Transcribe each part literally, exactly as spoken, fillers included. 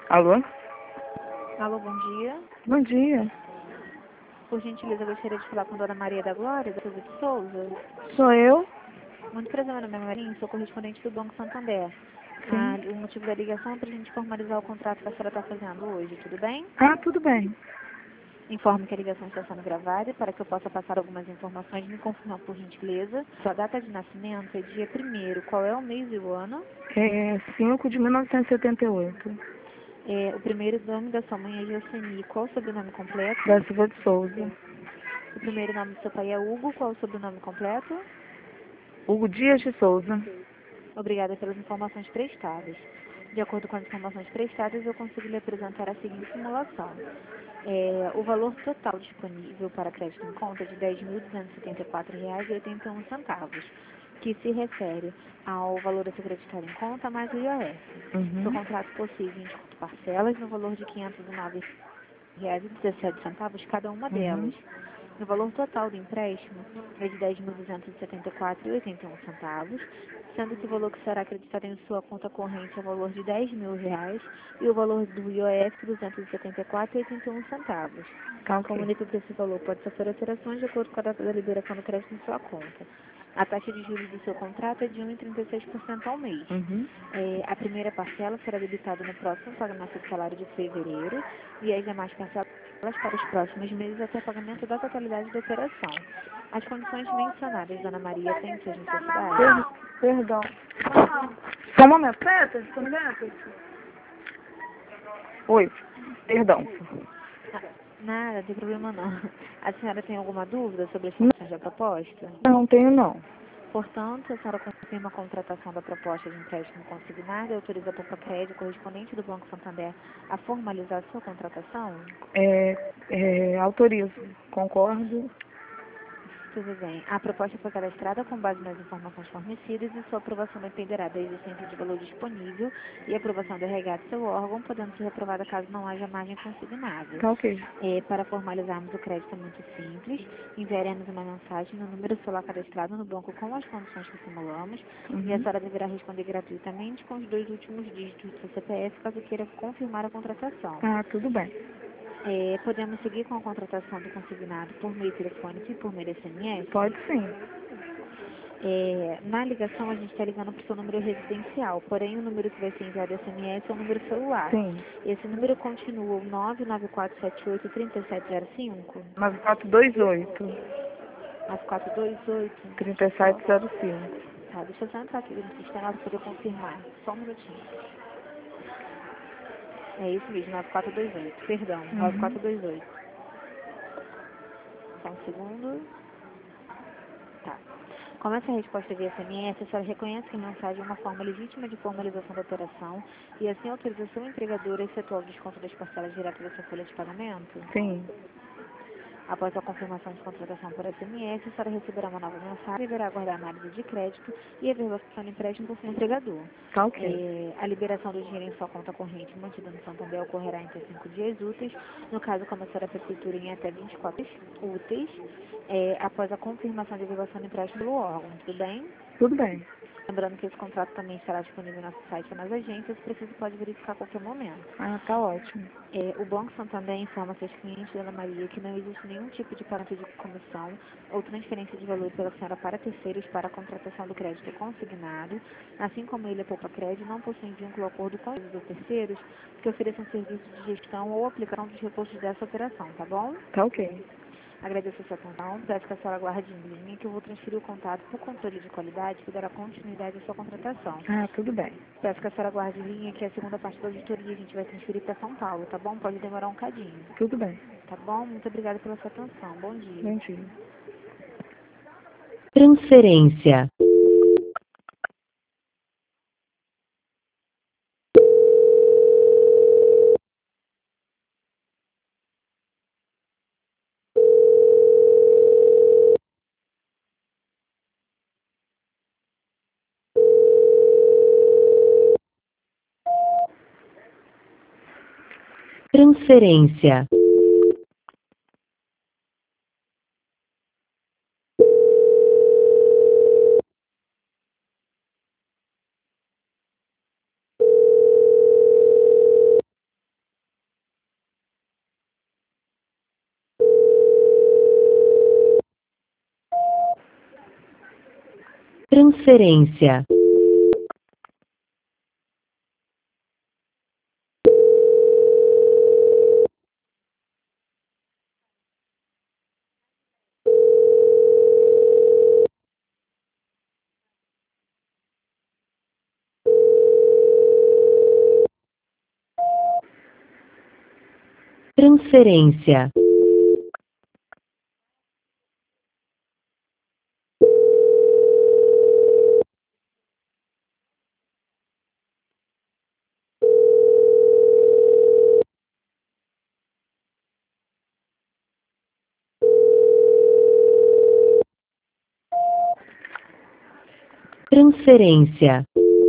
Alô? Alô, bom dia. Bom dia. Por gentileza, eu gostaria de falar com a Dona Maria da Glória, da Silva de Souza. Sou eu? Muito prazer, meu nome é Marinho, sou correspondente do Banco Santander. Ah, Sim. o motivo da ligação é para a gente formalizar o contrato que a senhora está fazendo hoje, tudo bem? Ah, tudo bem. Informo que a ligação está sendo gravada e para que eu possa passar algumas informações, me confirmar por gentileza. Sua data de nascimento é dia primeiro. Qual é o mês e o ano? É cinco de mil novecentos e setenta e oito. É, o primeiro nome da sua mãe é Jocely. Qual o sobrenome completo? Da Silva de Souza. O primeiro nome do seu pai é Hugo. Qual o sobrenome completo? Hugo Dias de Souza. Obrigada pelas informações prestadas. De acordo com as informações prestadas, eu consigo lhe apresentar a seguinte simulação. É, o valor total disponível para crédito em conta é de dez mil duzentos e setenta e quatro reais e oitenta e um centavos, que se refere ao valor a ser creditado em conta mais o I O F. Seu Uhum. contrato possui vinte e quatro parcelas no valor de quinhentos e nove reais e dezessete centavos cada uma Uhum. delas. O valor total do empréstimo é de dez mil duzentos e setenta e quatro reais e oitenta e um centavos, sendo que o valor que será acreditado em sua conta corrente é o valor de dez mil reais e o valor do I O F duzentos e setenta e quatro reais e oitenta e um centavos. Tá ok. Comunico que esse valor pode sofrer alterações de acordo com a data da liberação do crédito em sua conta. A taxa de juros do seu contrato é de um vírgula trinta e seis por cento ao mês. Uhum. É, a primeira parcela será debitada no próximo pagamento do salário de fevereiro e as demais parcelas para os próximos meses até o pagamento da totalidade da operação. As condições mencionadas, Dona Maria, têm suas necessidades? Per- Perdão. Só um momento. Peta, só um momento. Oi. Perdão. Ah, nada, não tem problema não. A senhora tem alguma dúvida sobre as Não, condições da proposta? não tenho não. Portanto, a senhora confirma a contratação da proposta de empréstimo consignado e autoriza a Poupa Crédito, correspondente do Banco Santander, a formalizar a sua contratação? É, é, autorizo. Concordo. Tudo bem. A proposta foi cadastrada com base nas informações fornecidas e sua aprovação dependerá da existência de valor disponível e aprovação do R H do seu órgão, podendo ser aprovada caso não haja margem consignável. Tá ok. É, para formalizarmos o crédito é muito simples. Enviaremos uma mensagem no número celular cadastrado no banco com as condições que simulamos e a Uhum. senhora deverá responder gratuitamente com os dois últimos dígitos do seu C P F caso queira confirmar a contratação. Ah, tudo bem. É, podemos seguir com a contratação do consignado por meio telefônico e por meio S M S? Pode sim. É, na ligação, a gente está ligando para o seu número residencial, porém o número que vai ser enviado S M S é o número celular. Sim. Esse número continua o nove nove quatro sete oito, três sete zero cinco, nove quatro dois oito, nove quatro dois oito. trinta e sete zero cinco. Tá, deixa eu só entrar aqui no sistema para poder confirmar. Só um minutinho. É isso mesmo, nove quatro dois oito. Perdão, Uhum. nove quatro dois oito. Só um segundo. Tá. Como essa resposta via S M S, a senhora reconhece que a mensagem é uma forma legítima de formalização da operação e assim autoriza o seu empregador a efetuar o desconto das parcelas diretas da sua folha de pagamento? Sim. Após a confirmação de contratação por S M S, a senhora receberá uma nova mensagem e deverá aguardar a análise de crédito e a verbalização do empréstimo por seu empregador. Tá ok. É, a liberação do dinheiro em sua conta corrente mantida no Santander ocorrerá em até cinco dias úteis, no caso começará a prefeitura em até vinte e quatro dias úteis, é, após a confirmação de verbalização do empréstimo pelo órgão, tudo bem? Tudo bem. Lembrando que esse contrato também estará disponível no nosso site e nas agências, precisa pode verificar a qualquer momento. Ah, tá ótimo. É, o Banco Santander informa seus clientes, Dona Maria, que não existe nenhum tipo de pagamento de comissão ou transferência de valor pela senhora para terceiros para a contratação do crédito consignado, assim como ele, a Poupa Crédito, não possui vínculo ou acordo com os terceiros que ofereçam serviço de gestão ou aplicação dos recursos dessa operação, tá bom? Tá ok. Agradeço a sua atenção, peço que a senhora aguarde em linha, que eu vou transferir o contato por controle de qualidade que dará continuidade à sua contratação. Ah, tudo bem. Peço que a senhora aguarde em linha, que a segunda parte da auditoria a gente vai transferir para São Paulo, tá bom? Pode demorar um cadinho. Tudo bem. Tá bom? Muito obrigada pela sua atenção. Bom dia. Bom dia. Transferência. Transferência. Transferência. Transferência. Transferência.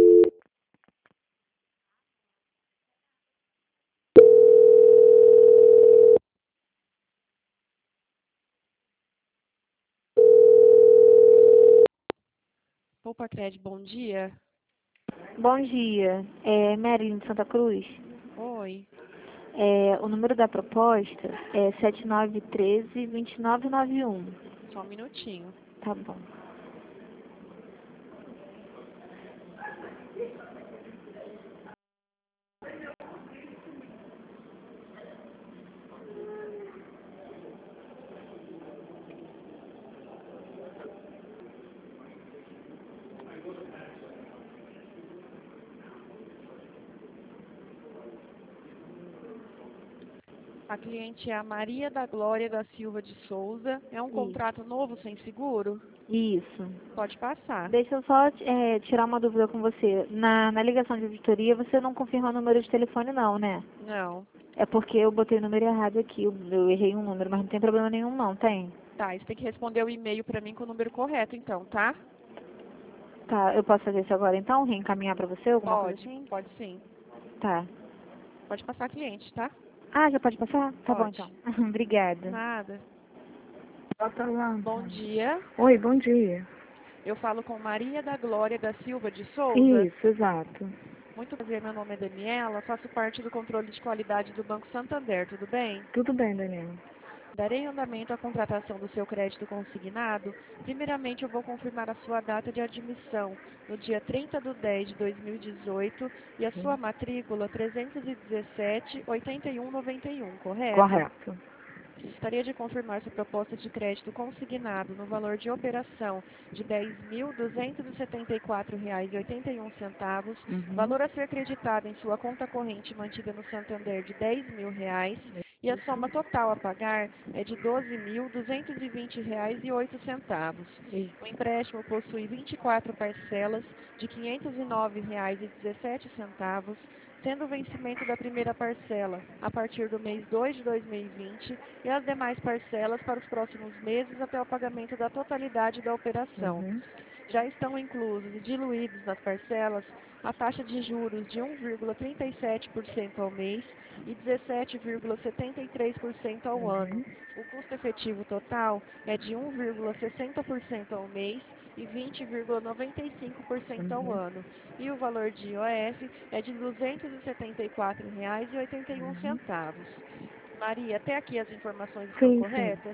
Poupa-Cred, bom dia. Bom dia. É Marilyn de Santa Cruz. Oi. É, o número da proposta é sete nove um três, dois nove nove um. Só um minutinho. Tá bom. A cliente é a Maria da Glória da Silva de Souza. É um Isso. contrato novo sem seguro? Isso. Pode passar. Deixa eu só é, tirar uma dúvida com você. Na, na ligação de auditoria, você não confirma o número de telefone não, né? Não. É porque eu botei o número errado aqui. Eu, eu errei um número, mas não tem problema nenhum não, tem? Tá, você tem que responder o e-mail pra mim com o número correto, então, tá? Tá, eu posso fazer isso agora então? Reencaminhar pra você, alguma coisa Pode, assim? pode sim. Tá. Pode passar a cliente, tá? Ah, já pode passar? Tá bom Pode. então. Obrigada. Nada. Bota lá. Bom dia. Oi, bom dia. Eu falo com Maria da Glória da Silva de Souza. Isso, exato. Muito prazer, meu nome é Daniela. Faço parte do controle de qualidade do Banco Santander, tudo bem? Tudo bem, Daniela. Darei andamento à contratação do seu crédito consignado. Primeiramente, eu vou confirmar a sua data de admissão, no dia trinta de dez de dois mil e dezoito, e a sua matrícula trezentos e dezessete, oitenta e um, noventa e um, correto? Correto. Gostaria de confirmar sua proposta de crédito consignado no valor de operação de dez mil duzentos e setenta e quatro reais e oitenta e um centavos, Uhum. valor a ser acreditado em sua conta corrente mantida no Santander de dez mil reais, e a soma total a pagar é de doze mil duzentos e vinte reais e oito centavos. Isso. O empréstimo possui vinte e quatro parcelas de quinhentos e nove reais e dezessete centavos, sendo o vencimento da primeira parcela a partir do mês dois de dois mil e vinte e as demais parcelas para os próximos meses até o pagamento da totalidade da operação. Uhum. Já estão inclusos e diluídos nas parcelas a taxa de juros de um vírgula trinta e sete por cento ao mês e dezessete vírgula setenta e três por cento ao ano. Uhum. O custo efetivo total é de um vírgula sessenta por cento ao mês e vinte vírgula noventa e cinco por cento ao Uhum. ano. E o valor de I O F é de duzentos e setenta e quatro reais e oitenta e um centavos. Maria, até aqui as informações estão Sim, sim. corretas?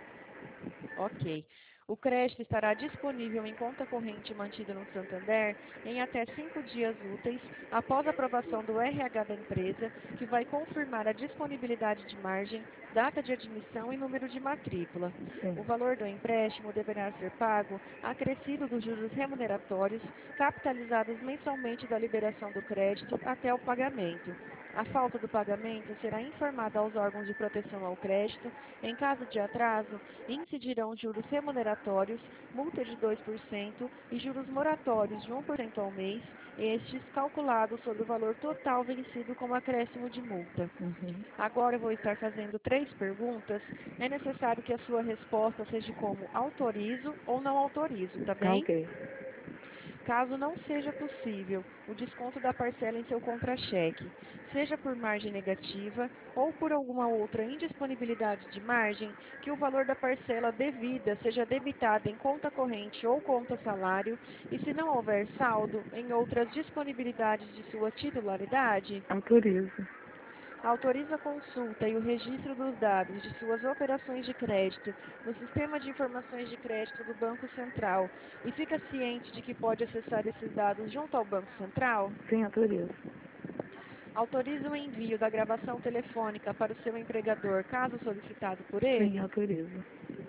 Ok. O crédito estará disponível em conta corrente mantida no Santander em até cinco dias úteis após a aprovação do R H da empresa, que vai confirmar a disponibilidade de margem, data de admissão e número de matrícula. Sim. O valor do empréstimo deverá ser pago acrescido dos juros remuneratórios, capitalizados mensalmente da liberação do crédito até o pagamento. A falta do pagamento será informada aos órgãos de proteção ao crédito. Em caso de atraso, incidirão juros remuneratórios, multa de dois por cento e juros moratórios de um por cento ao mês, estes calculados sobre o valor total vencido com acréscimo de multa. Uhum. Agora eu vou estar fazendo três perguntas. É necessário que a sua resposta seja como autorizo ou não autorizo, tá Tá bem? ok. Caso não seja possível o desconto da parcela em seu contra-cheque, seja por margem negativa ou por alguma outra indisponibilidade de margem, que o valor da parcela devida seja debitado em conta corrente ou conta salário, e se não houver saldo, em outras disponibilidades de sua titularidade. Autorizo. Autoriza a consulta e o registro dos dados de suas operações de crédito no Sistema de Informações de Crédito do Banco Central e fica ciente de que pode acessar esses dados junto ao Banco Central? Sim, autorizo. Autoriza o envio da gravação telefônica para o seu empregador, caso solicitado por Sim, ele? autorizo.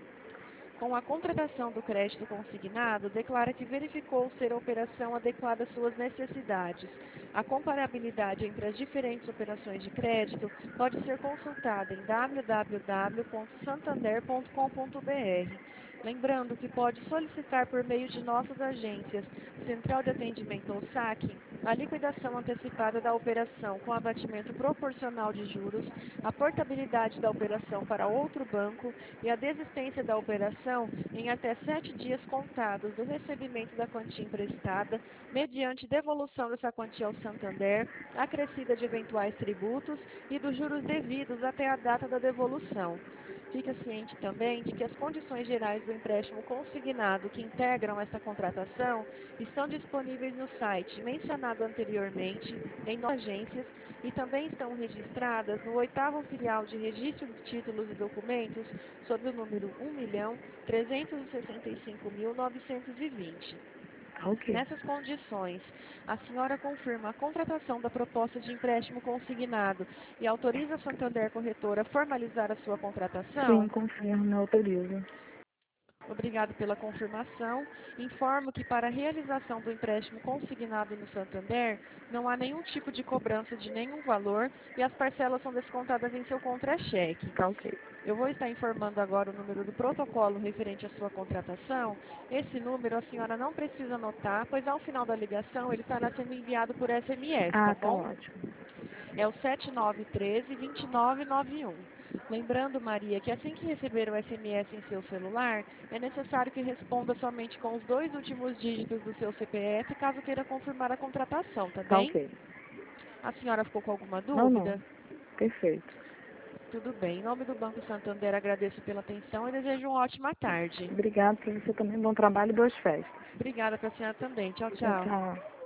Com a contratação do crédito consignado, declara que verificou ser a operação adequada às suas necessidades. A comparabilidade entre as diferentes operações de crédito pode ser consultada em w w w ponto santander ponto com ponto b r. Lembrando que pode solicitar por meio de nossas agências, Central de Atendimento ou saque, a liquidação antecipada da operação com abatimento proporcional de juros, a portabilidade da operação para outro banco e a desistência da operação em até sete dias contados do recebimento da quantia emprestada, mediante devolução dessa quantia ao Santander, acrescida de eventuais tributos e dos juros devidos até a data da devolução. Fica ciente também de que as condições gerais do empréstimo consignado que integram esta contratação estão disponíveis no site mencionado anteriormente, em nossas agências, e também estão registradas no oitavo filial de registro de títulos e documentos sob o número um milhão trezentos e sessenta e cinco mil novecentos e vinte. Ok. Nessas condições, a senhora confirma a contratação da proposta de empréstimo consignado e autoriza a Santander Corretora a formalizar a sua contratação? Sim, confirmo, autorizo. Obrigado pela confirmação. Informo que para a realização do empréstimo consignado no Santander, não há nenhum tipo de cobrança de nenhum valor e as parcelas são descontadas em seu contra-cheque. Tá ok. Eu vou estar informando agora o número do protocolo referente à sua contratação. Esse número a senhora não precisa anotar, pois ao final da ligação ele estará sendo enviado por S M S, tá Ah, tá bom? ótimo. É o sete nove um três, dois nove nove um. Lembrando, Maria, que assim que receber o S M S em seu celular, é necessário que responda somente com os dois últimos dígitos do seu C P F, caso queira confirmar a contratação, tá Tá bem? ok. A senhora ficou com alguma Não, não. dúvida? Perfeito. Tudo bem. Em nome do Banco Santander, agradeço pela atenção e desejo uma ótima tarde. Obrigada para você também. Bom trabalho e boas festas. Obrigada para a senhora também. Tchau, Tchau, tchau. tchau.